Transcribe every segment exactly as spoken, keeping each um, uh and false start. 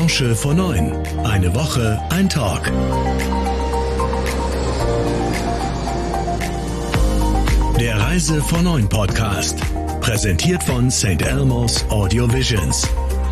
Branche vor neun. Eine Woche, ein Talk. Der Reise vor neun Podcast. Präsentiert von Saint Elmo's Audio Visions.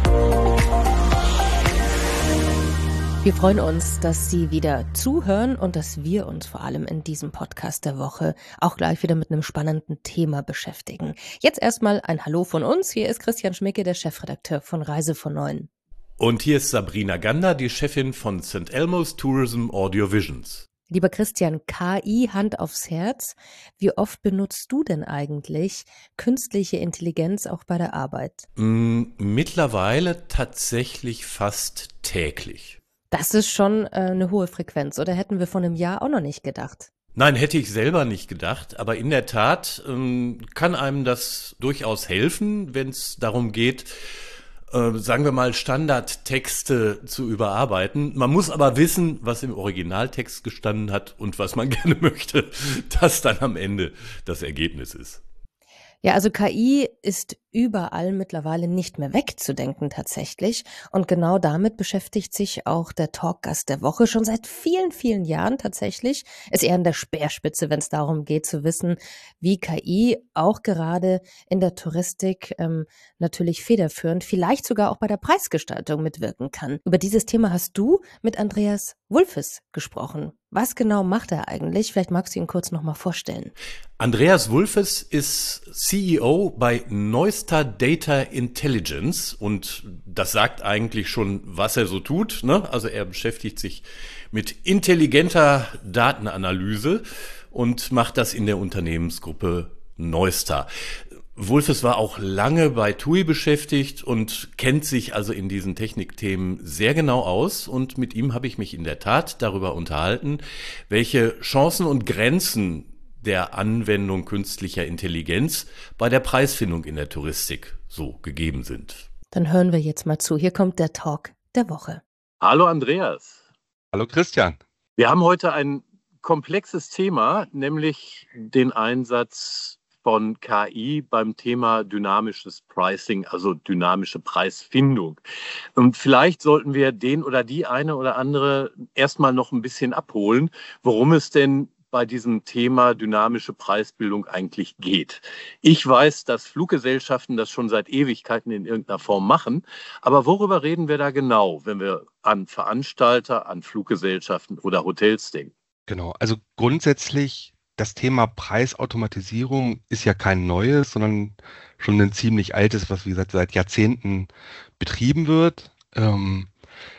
Wir freuen uns, dass Sie wieder zuhören und dass wir uns vor allem in diesem Podcast der Woche auch gleich wieder mit einem spannenden Thema beschäftigen. Jetzt erstmal ein Hallo von uns. Hier ist Christian Schmicke, der Chefredakteur von Reise vor neun. Und hier ist Sabrina Gander, die Chefin von Saint Elmo's Tourism Audio Visions. Lieber Christian, K I, Hand aufs Herz. Wie oft benutzt du denn eigentlich künstliche Intelligenz auch bei der Arbeit? Mm, mittlerweile tatsächlich fast täglich. Das ist schon äh, eine hohe Frequenz, oder hätten wir vor einem Jahr auch noch nicht gedacht? Nein, hätte ich selber nicht gedacht, aber in der Tat ähm, kann einem das durchaus helfen, wenn es darum geht, äh, sagen wir mal, Standardtexte zu überarbeiten. Man muss aber wissen, was im Originaltext gestanden hat und was man gerne möchte, dass dann am Ende das Ergebnis ist. Ja, also K I ist überall mittlerweile nicht mehr wegzudenken tatsächlich. Und genau damit beschäftigt sich auch der Talkgast der Woche schon seit vielen, vielen Jahren tatsächlich. Ist eher an der Speerspitze, wenn es darum geht zu wissen, wie K I auch gerade in der Touristik ähm, natürlich federführend, vielleicht sogar auch bei der Preisgestaltung mitwirken kann. Über dieses Thema hast du mit Andreas Wulfes gesprochen. Was genau macht er eigentlich? Vielleicht magst du ihn kurz nochmal vorstellen. Andreas Wulfes ist C E O bei Neustar Data Intelligence und das sagt eigentlich schon, was er so tut, ne? Also er beschäftigt sich mit intelligenter Datenanalyse und macht das in der Unternehmensgruppe Neustar. Wulfes war auch lange bei T U I beschäftigt und kennt sich also in diesen Technikthemen sehr genau aus und mit ihm habe ich mich in der Tat darüber unterhalten, welche Chancen und Grenzen der Anwendung künstlicher Intelligenz bei der Preisfindung in der Touristik so gegeben sind. Dann hören wir jetzt mal zu. Hier kommt der Talk der Woche. Hallo Andreas. Hallo Christian. Wir haben heute ein komplexes Thema, nämlich den Einsatz von K I beim Thema dynamisches Pricing, also dynamische Preisfindung. Und vielleicht sollten wir den oder die eine oder andere erstmal noch ein bisschen abholen, worum es denn bei diesem Thema dynamische Preisbildung eigentlich geht. Ich weiß, dass Fluggesellschaften das schon seit Ewigkeiten in irgendeiner Form machen, aber worüber reden wir da genau, wenn wir an Veranstalter, an Fluggesellschaften oder Hotels denken? Genau, also grundsätzlich das Thema Preisautomatisierung ist ja kein neues, sondern schon ein ziemlich altes, was wie gesagt seit Jahrzehnten betrieben wird. Ähm,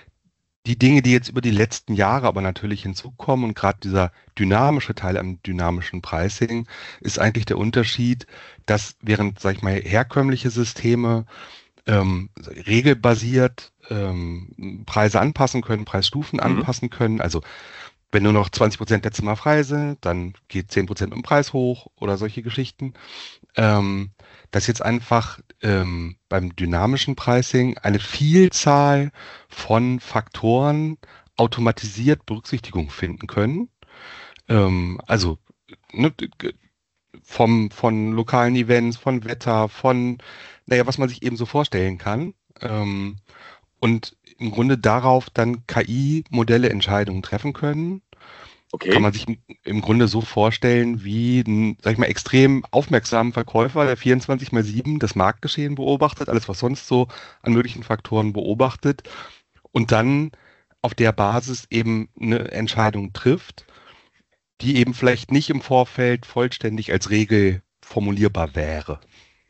die Dinge, die jetzt über die letzten Jahre aber natürlich hinzukommen und gerade dieser dynamische Teil am dynamischen Pricing ist eigentlich der Unterschied, dass während, sag ich mal, herkömmliche Systeme ähm, regelbasiert ähm, Preise anpassen können, Preisstufen mhm. anpassen können, also wenn nur noch zwanzig Prozent der Zimmer frei sind, dann geht zehn Prozent im Preis hoch oder solche Geschichten. Ähm, dass jetzt einfach ähm, beim dynamischen Pricing eine Vielzahl von Faktoren automatisiert Berücksichtigung finden können. Ähm, also ne, vom, von lokalen Events, von Wetter, von, naja, was man sich eben so vorstellen kann. Ähm, und im Grunde darauf dann K I-Modelle Entscheidungen treffen können. Okay. Kann man sich im Grunde so vorstellen wie ein, sag ich mal, extrem aufmerksamen Verkäufer, der vierundzwanzig mal sieben das Marktgeschehen beobachtet, alles was sonst so an möglichen Faktoren beobachtet und dann auf der Basis eben eine Entscheidung trifft, die eben vielleicht nicht im Vorfeld vollständig als Regel formulierbar wäre.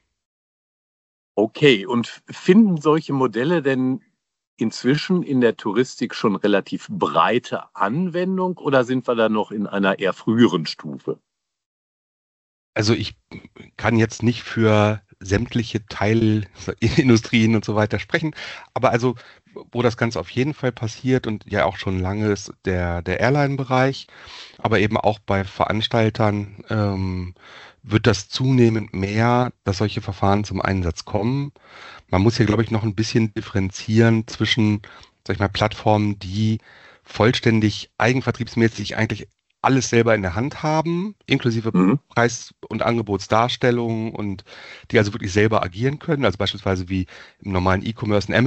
Okay, und finden solche Modelle denn inzwischen in der Touristik schon relativ breite Anwendung oder sind wir da noch in einer eher früheren Stufe? Also ich kann jetzt nicht für sämtliche Teilindustrien und so weiter sprechen, aber also wo das Ganze auf jeden Fall passiert und ja auch schon lange ist der, der Airline-Bereich, aber eben auch bei Veranstaltern ähm, wird das zunehmend mehr, dass solche Verfahren zum Einsatz kommen. Man muss hier, glaube ich, noch ein bisschen differenzieren zwischen, sag ich mal, Plattformen, die vollständig eigenvertriebsmäßig eigentlich alles selber in der Hand haben, inklusive mhm. Preis- und Angebotsdarstellung und die also wirklich selber agieren können, also beispielsweise wie im normalen E-Commerce ein Amazon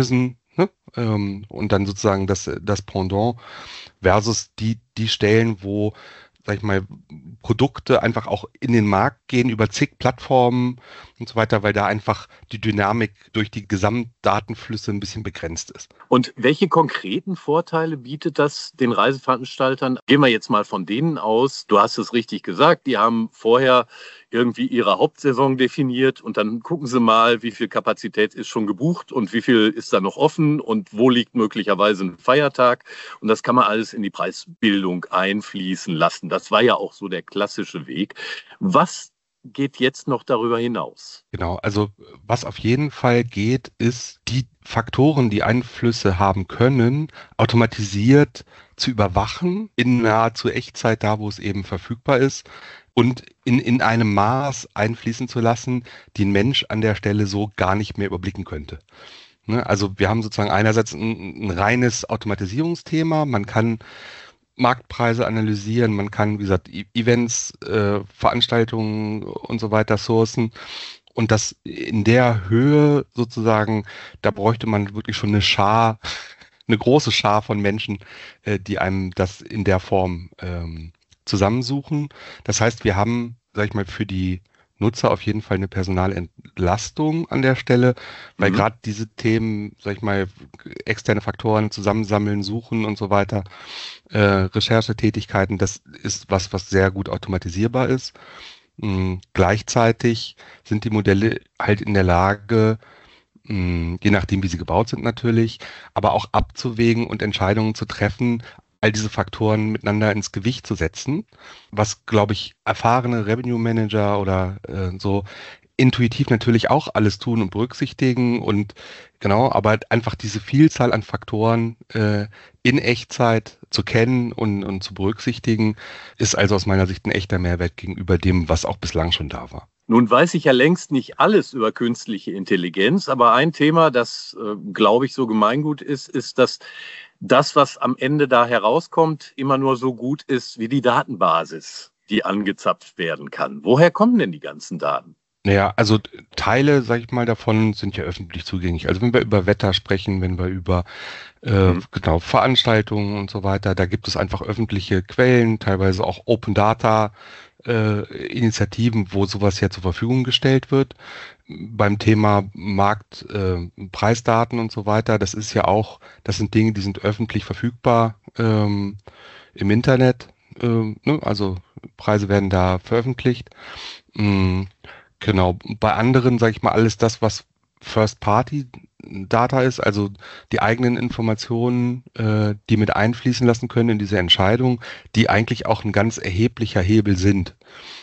ne? ähm, und dann sozusagen das, das Pendant versus die, die Stellen, wo, sag ich mal, Produkte einfach auch in den Markt gehen über zig Plattformen und so weiter, weil da einfach die Dynamik durch die Gesamtdatenflüsse ein bisschen begrenzt ist. Und welche konkreten Vorteile bietet das den Reiseveranstaltern? Gehen wir jetzt mal von denen aus. Du hast es richtig gesagt, die haben vorher irgendwie ihre Hauptsaison definiert und dann gucken sie mal, wie viel Kapazität ist schon gebucht und wie viel ist da noch offen und wo liegt möglicherweise ein Feiertag. Und das kann man alles in die Preisbildung einfließen lassen. Das war ja auch so der klassische Weg. Was geht jetzt noch darüber hinaus? Genau, also was auf jeden Fall geht, ist die Faktoren, die Einflüsse haben können, automatisiert zu überwachen, in nahezu Echtzeit, da wo es eben verfügbar ist, und in, in einem Maß einfließen zu lassen, die ein Mensch an der Stelle so gar nicht mehr überblicken könnte. Ne? Also wir haben sozusagen einerseits ein, ein reines Automatisierungsthema, man kann Marktpreise analysieren, man kann, wie gesagt, Events, äh, Veranstaltungen und so weiter sourcen. Und das in der Höhe sozusagen, da bräuchte man wirklich schon eine Schar, eine große Schar von Menschen, äh, die einem das in der Form ähm, zusammensuchen. Das heißt, wir haben, sag ich mal, für die Nutzer auf jeden Fall eine Personalentlastung an der Stelle, weil mhm. gerade diese Themen, sag ich mal, externe Faktoren zusammensammeln, suchen und so weiter, äh, Recherchetätigkeiten, das ist was, was sehr gut automatisierbar ist. Mhm. Gleichzeitig sind die Modelle halt in der Lage, mh, je nachdem, wie sie gebaut sind natürlich, aber auch abzuwägen und Entscheidungen zu treffen, all diese Faktoren miteinander ins Gewicht zu setzen, was, glaube ich, erfahrene Revenue Manager oder äh, so intuitiv natürlich auch alles tun und berücksichtigen und genau, aber einfach diese Vielzahl an Faktoren äh, in Echtzeit zu kennen und, und zu berücksichtigen, ist also aus meiner Sicht ein echter Mehrwert gegenüber dem, was auch bislang schon da war. Nun weiß ich ja längst nicht alles über künstliche Intelligenz, aber ein Thema, das, äh, glaube ich, so Gemeingut ist, ist, dass das, was am Ende da herauskommt, immer nur so gut ist wie die Datenbasis, die angezapft werden kann. Woher kommen denn die ganzen Daten? Naja, also Teile, sag ich mal, davon sind ja öffentlich zugänglich. Also wenn wir über Wetter sprechen, wenn wir über äh, mhm. genau Veranstaltungen und so weiter, da gibt es einfach öffentliche Quellen, teilweise auch Open Data äh, Initiativen, wo sowas ja zur Verfügung gestellt wird. Beim Thema Markt, äh, Preisdaten und so weiter, das ist ja auch, das sind Dinge, die sind öffentlich verfügbar ähm, im Internet. Äh, ne? Also Preise werden da veröffentlicht. Mhm. Genau, bei anderen, sage ich mal, alles das, was First-Party-Data ist, also die eigenen Informationen, äh, die mit einfließen lassen können in diese Entscheidung, die eigentlich auch ein ganz erheblicher Hebel sind.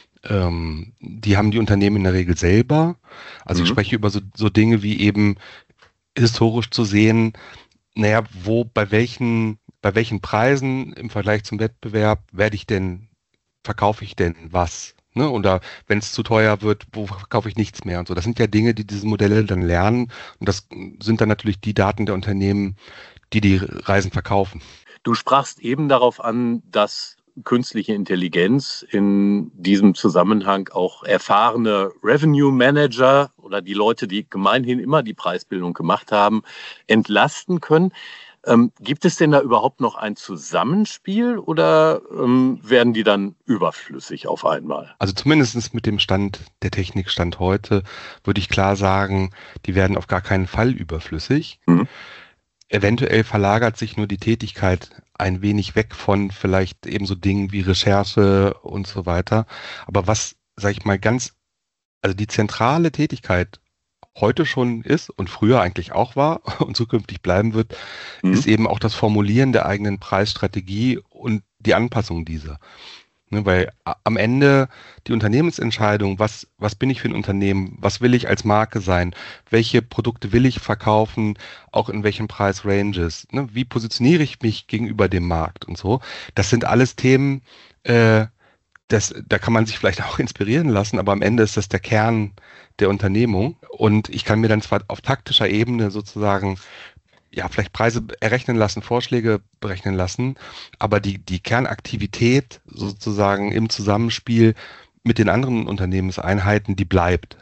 Ähm, die haben die Unternehmen in der Regel selber. Also mhm. ich spreche über so, so Dinge wie eben historisch zu sehen, naja, wo, bei welchen, bei welchen Preisen im Vergleich zum Wettbewerb werde ich denn, verkaufe ich denn was? Ne? Oder wenn es zu teuer wird, wo kaufe ich nichts mehr und so. Das sind ja Dinge, die diese Modelle dann lernen. Und das sind dann natürlich die Daten der Unternehmen, die die Reisen verkaufen. Du sprachst eben darauf an, dass künstliche Intelligenz in diesem Zusammenhang auch erfahrene Revenue Manager oder die Leute, die gemeinhin immer die Preisbildung gemacht haben, entlasten können. Ähm, gibt es denn da überhaupt noch ein Zusammenspiel oder ähm, werden die dann überflüssig auf einmal? Also zumindest mit dem Stand der Technik Stand heute würde ich klar sagen, die werden auf gar keinen Fall überflüssig. Mhm. Eventuell verlagert sich nur die Tätigkeit ein wenig weg von vielleicht eben so Dingen wie Recherche und so weiter. Aber was, sag ich mal, ganz, also die zentrale Tätigkeit heute schon ist und früher eigentlich auch war und zukünftig bleiben wird, mhm. ist eben auch das Formulieren der eigenen Preisstrategie und die Anpassung dieser. Ne, weil am Ende die Unternehmensentscheidung, was, was bin ich für ein Unternehmen, was will ich als Marke sein, welche Produkte will ich verkaufen, auch in welchen Preisranges, ne, wie positioniere ich mich gegenüber dem Markt und so, das sind alles Themen, äh, das, da kann man sich vielleicht auch inspirieren lassen, aber am Ende ist das der Kern der Unternehmung und ich kann mir dann zwar auf taktischer Ebene sozusagen ja, vielleicht Preise errechnen lassen, Vorschläge berechnen lassen, aber die, die Kernaktivität sozusagen im Zusammenspiel mit den anderen Unternehmenseinheiten, die bleibt.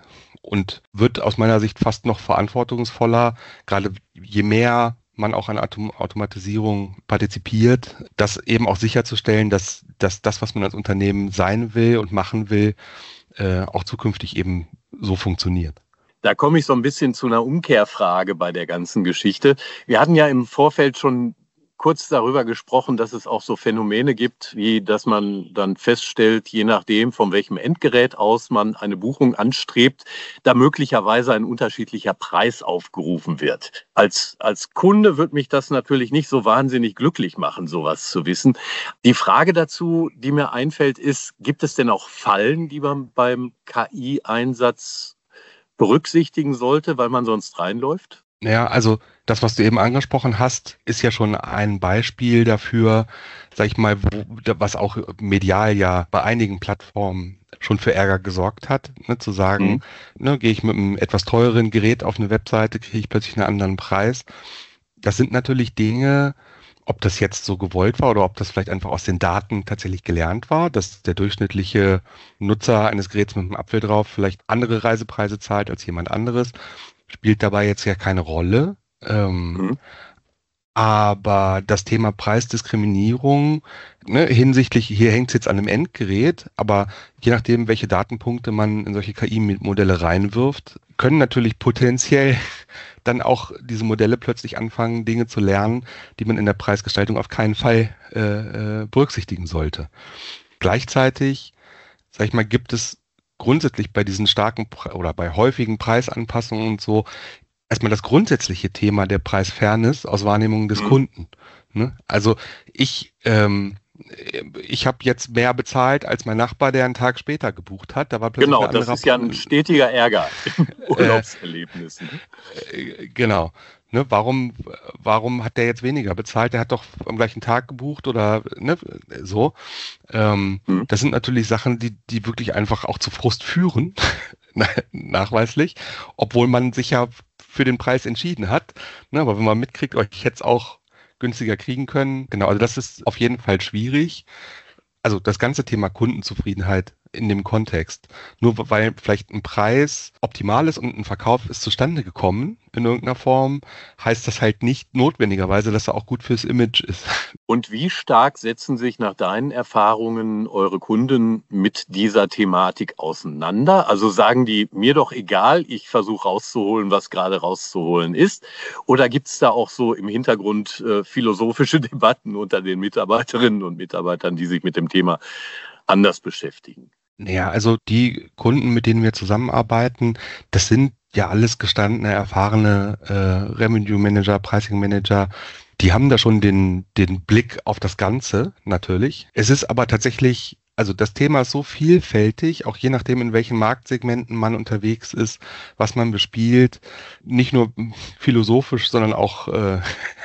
und wird aus meiner Sicht fast noch verantwortungsvoller, gerade je mehr man auch an Autom- Automatisierung partizipiert, das eben auch sicherzustellen, dass, dass das, was man als Unternehmen sein will und machen will, äh, auch zukünftig eben so funktioniert. Da komme ich so ein bisschen zu einer Umkehrfrage bei der ganzen Geschichte. Wir hatten ja im Vorfeld schon kurz darüber gesprochen, dass es auch so Phänomene gibt, wie dass man dann feststellt, je nachdem, von welchem Endgerät aus man eine Buchung anstrebt, da möglicherweise ein unterschiedlicher Preis aufgerufen wird. Als, als Kunde wird mich das natürlich nicht so wahnsinnig glücklich machen, sowas zu wissen. Die Frage dazu, die mir einfällt, ist, gibt es denn auch Fallen, die man beim K I-Einsatz berücksichtigen sollte, weil man sonst reinläuft? Naja, also das, was du eben angesprochen hast, ist ja schon ein Beispiel dafür, sag ich mal, wo, was auch medial ja bei einigen Plattformen schon für Ärger gesorgt hat, ne, zu sagen, mhm. ne, gehe ich mit einem etwas teureren Gerät auf eine Webseite, kriege ich plötzlich einen anderen Preis. Das sind natürlich Dinge, ob das jetzt so gewollt war oder ob das vielleicht einfach aus den Daten tatsächlich gelernt war, dass der durchschnittliche Nutzer eines Geräts mit einem Apfel drauf vielleicht andere Reisepreise zahlt als jemand anderes, spielt dabei jetzt ja keine Rolle. Ähm, mhm. Aber das Thema Preisdiskriminierung, ne, hinsichtlich, hier hängt es jetzt an einem Endgerät, aber je nachdem, welche Datenpunkte man in solche K I-Modelle reinwirft, können natürlich potenziell dann auch diese Modelle plötzlich anfangen, Dinge zu lernen, die man in der Preisgestaltung auf keinen Fall äh, äh, berücksichtigen sollte. Gleichzeitig, sag ich mal, gibt es grundsätzlich bei diesen starken Pre- oder bei häufigen Preisanpassungen und so erstmal das grundsätzliche Thema der Preisfairness aus Wahrnehmung des mhm. Kunden. Ne? Also ich, ähm, ich habe jetzt mehr bezahlt als mein Nachbar, der einen Tag später gebucht hat. Da war plötzlich genau, das ist ja ein stetiger Ärger in Urlaubserlebnissen. Äh, genau. Ne, warum, warum hat der jetzt weniger bezahlt? Der hat doch am gleichen Tag gebucht oder ne, so. Ähm, mhm. Das sind natürlich Sachen, die, die wirklich einfach auch zu Frust führen, nachweislich, obwohl man sich ja für den Preis entschieden hat. Ne, aber wenn man mitkriegt, euch ich hätte es auch günstiger kriegen können. Genau, also das ist auf jeden Fall schwierig. Also das ganze Thema Kundenzufriedenheit in dem Kontext. Nur weil vielleicht ein Preis optimal ist und ein Verkauf ist zustande gekommen in irgendeiner Form, heißt das halt nicht notwendigerweise, dass er auch gut fürs Image ist. Und wie stark setzen sich nach deinen Erfahrungen eure Kunden mit dieser Thematik auseinander? Also sagen die, mir doch egal, ich versuche rauszuholen, was gerade rauszuholen ist? Oder gibt es da auch so im Hintergrund äh, philosophische Debatten unter den Mitarbeiterinnen und Mitarbeitern, die sich mit dem Thema anders beschäftigen? Naja, also die Kunden, mit denen wir zusammenarbeiten, das sind ja alles gestandene, erfahrene äh, Revenue Manager, Pricing Manager. Die haben da schon den, den Blick auf das Ganze, natürlich. Es ist aber tatsächlich, also das Thema ist so vielfältig, auch je nachdem, in welchen Marktsegmenten man unterwegs ist, was man bespielt, nicht nur philosophisch, sondern auch äh,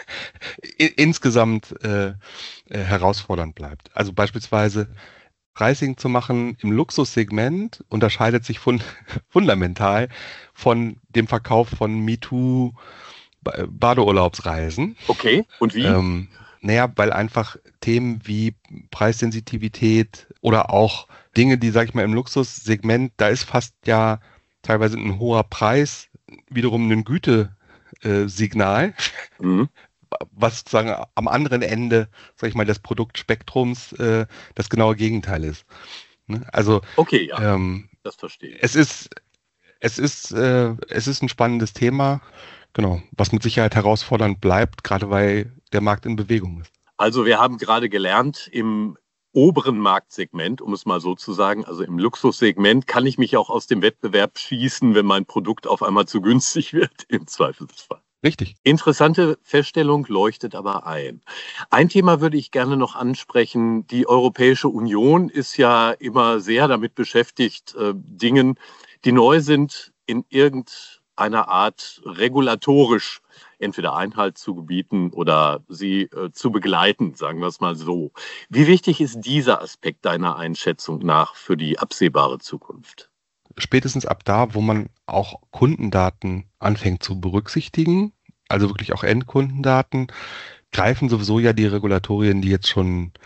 insgesamt äh, äh, herausfordernd bleibt. Also beispielsweise Pricing zu machen im Luxussegment unterscheidet sich fund- fundamental von dem Verkauf von MeToo Badeurlaubsreisen. Okay, und wie? Ähm, naja, weil einfach Themen wie Preissensitivität oder auch Dinge, die, sag ich mal, im Luxussegment, da ist fast ja teilweise ein hoher Preis wiederum ein Gütesignal, äh, mhm. was sozusagen am anderen Ende, sag ich mal, des Produktspektrums äh, das genaue Gegenteil ist. Ne? Also, okay, ja, ähm, das verstehe ich. Es ist, es ist, äh, es ist ein spannendes Thema. Genau, was mit Sicherheit herausfordernd bleibt, gerade weil der Markt in Bewegung ist. Also wir haben gerade gelernt, im oberen Marktsegment, um es mal so zu sagen, also im Luxussegment, kann ich mich auch aus dem Wettbewerb schießen, wenn mein Produkt auf einmal zu günstig wird, im Zweifelsfall. Richtig. Interessante Feststellung, leuchtet aber ein. Ein Thema würde ich gerne noch ansprechen. Die Europäische Union ist ja immer sehr damit beschäftigt, äh, Dingen, die neu sind, in irgendeiner Art regulatorisch entweder Einhalt zu gebieten oder sie äh, zu begleiten, sagen wir es mal so. Wie wichtig ist dieser Aspekt deiner Einschätzung nach für die absehbare Zukunft? Spätestens ab da, wo man auch Kundendaten anfängt zu berücksichtigen, also wirklich auch Endkundendaten, greifen sowieso ja die Regulatorien, die jetzt schon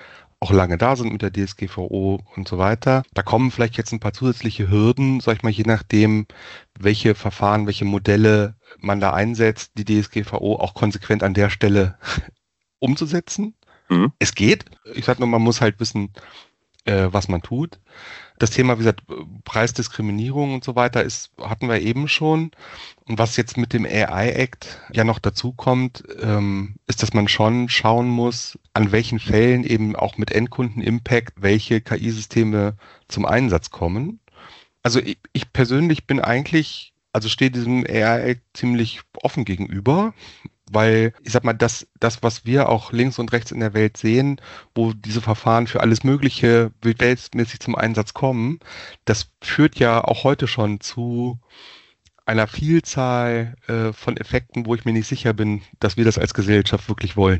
auch lange da sind mit der D S G V O und so weiter. Da kommen vielleicht jetzt ein paar zusätzliche Hürden, sag ich mal, je nachdem, welche Verfahren, welche Modelle man da einsetzt, die D S G V O auch konsequent an der Stelle umzusetzen. Mhm. Es geht. Ich sag nur, man muss halt wissen, äh, was man tut. Das Thema, wie gesagt, Preisdiskriminierung und so weiter ist, hatten wir eben schon. Und was jetzt mit dem A I-Act ja noch dazu kommt, ähm, ist, dass man schon schauen muss, an welchen Fällen eben auch mit Endkunden-Impact welche K I-Systeme zum Einsatz kommen. Also ich, ich persönlich bin eigentlich, also stehe diesem A I-Act ziemlich offen gegenüber. Weil, ich sag mal, das, das, was wir auch links und rechts in der Welt sehen, wo diese Verfahren für alles Mögliche weltmäßig zum Einsatz kommen, das führt ja auch heute schon zu einer Vielzahl äh, von Effekten, wo ich mir nicht sicher bin, dass wir das als Gesellschaft wirklich wollen.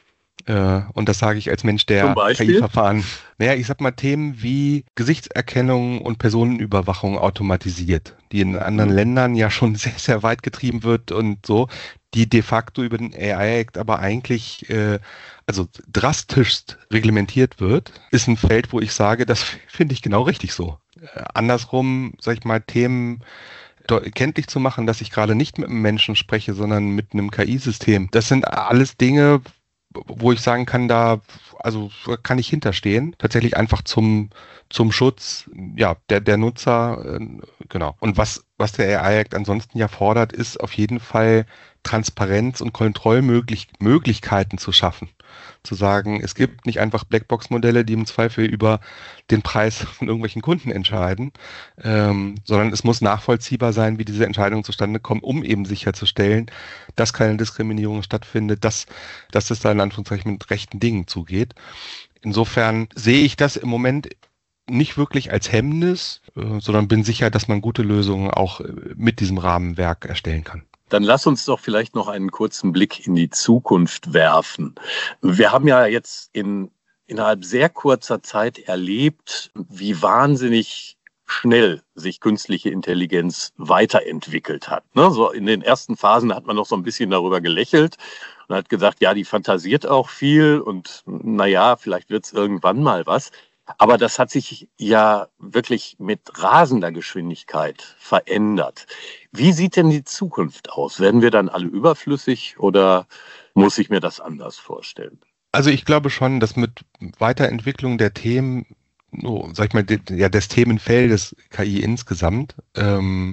Äh, und das sage ich als Mensch, der K I-Verfahren, naja, ich sag mal, Themen wie Gesichtserkennung und Personenüberwachung automatisiert, die in anderen Ländern ja schon sehr, sehr weit getrieben wird und so, die de facto über den A I-Act aber eigentlich äh, also drastischst reglementiert wird, ist ein Feld, wo ich sage, das finde ich genau richtig so. Äh, andersrum, sag ich mal, Themen kenntlich zu machen, dass ich gerade nicht mit einem Menschen spreche, sondern mit einem K I-System. Das sind alles Dinge, wo ich sagen kann, da also kann ich hinterstehen, tatsächlich einfach zum zum Schutz ja der der Nutzer, äh, genau. Und was was der A I-Act ansonsten ja fordert, ist auf jeden Fall Transparenz und Kontrollmöglichkeiten zu schaffen. Zu sagen, es gibt nicht einfach Blackbox-Modelle, die im Zweifel über den Preis von irgendwelchen Kunden entscheiden, ähm, sondern es muss nachvollziehbar sein, wie diese Entscheidungen zustande kommen, um eben sicherzustellen, dass keine Diskriminierung stattfindet, dass, dass es da in Anführungszeichen mit rechten Dingen zugeht. Insofern sehe ich das im Moment nicht wirklich als Hemmnis, äh, sondern bin sicher, dass man gute Lösungen auch mit diesem Rahmenwerk erstellen kann. Dann lass uns doch vielleicht noch einen kurzen Blick in die Zukunft werfen. Wir haben ja jetzt in, innerhalb sehr kurzer Zeit erlebt, wie wahnsinnig schnell sich künstliche Intelligenz weiterentwickelt hat. Ne? So in den ersten Phasen hat man noch so ein bisschen darüber gelächelt und hat gesagt, ja, die fantasiert auch viel und naja, vielleicht wird es irgendwann mal was. Aber das hat sich ja wirklich mit rasender Geschwindigkeit verändert. Wie sieht denn die Zukunft aus? Werden wir dann alle überflüssig oder muss ich mir das anders vorstellen? Also ich glaube schon, dass mit Weiterentwicklung der Themen, oh, sag ich mal, ja, des Themenfeldes K I insgesamt, ähm,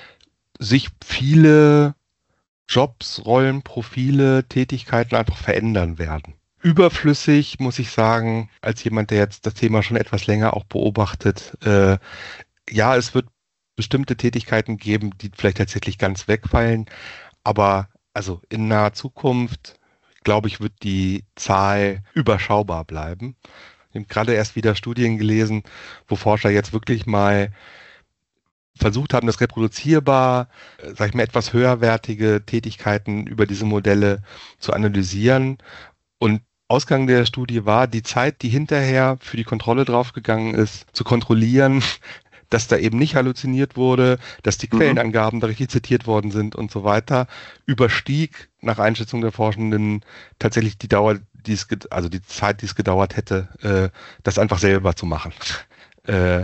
sich viele Jobs, Rollen, Profile, Tätigkeiten einfach verändern werden. Überflüssig, muss ich sagen, als jemand, der jetzt das Thema schon etwas länger auch beobachtet. Äh, ja, es wird bestimmte Tätigkeiten geben, die vielleicht tatsächlich ganz wegfallen. Aber also in naher Zukunft, glaube ich, wird die Zahl überschaubar bleiben. Ich habe gerade erst wieder Studien gelesen, wo Forscher jetzt wirklich mal versucht haben, das reproduzierbar, sag ich mal, etwas höherwertige Tätigkeiten über diese Modelle zu analysieren. Und Ausgang der Studie war, die Zeit, die hinterher für die Kontrolle draufgegangen ist, zu kontrollieren, dass da eben nicht halluziniert wurde, dass die mhm. Quellenangaben da richtig zitiert worden sind und so weiter, überstieg nach Einschätzung der Forschenden tatsächlich die Dauer, die es, also die Zeit, die es gedauert hätte, äh, das einfach selber zu machen. äh,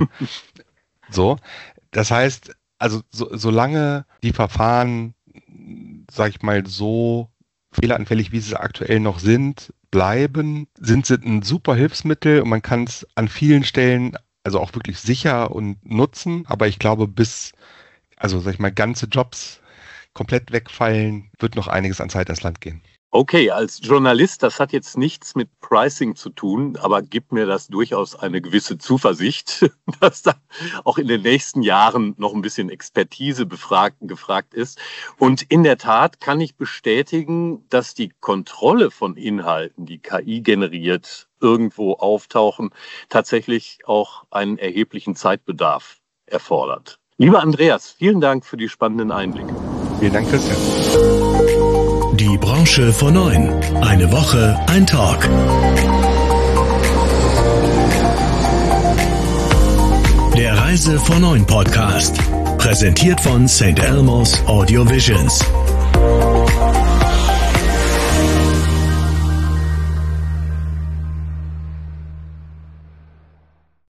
so, das heißt, also so, solange die Verfahren, sag ich mal, so fehleranfällig, wie sie aktuell noch sind, bleiben, sind sie ein super Hilfsmittel und man kann es an vielen Stellen also auch wirklich sicher und nutzen. Aber ich glaube, bis, also sag ich mal, ganze Jobs komplett wegfallen, wird noch einiges an Zeit ins Land gehen. Okay, als Journalist, das hat jetzt nichts mit Pricing zu tun, aber gibt mir das durchaus eine gewisse Zuversicht, dass da auch in den nächsten Jahren noch ein bisschen Expertise befragt, gefragt ist. Und in der Tat kann ich bestätigen, dass die Kontrolle von Inhalten, die K I generiert, irgendwo auftauchen, tatsächlich auch einen erheblichen Zeitbedarf erfordert. Lieber Andreas, vielen Dank für die spannenden Einblicke. Vielen Dank, Christian. Die Branche vor neun. Eine Woche, ein Talk. Der Reise vor neun Podcast. Präsentiert von Saint Elmo's Audio Visions.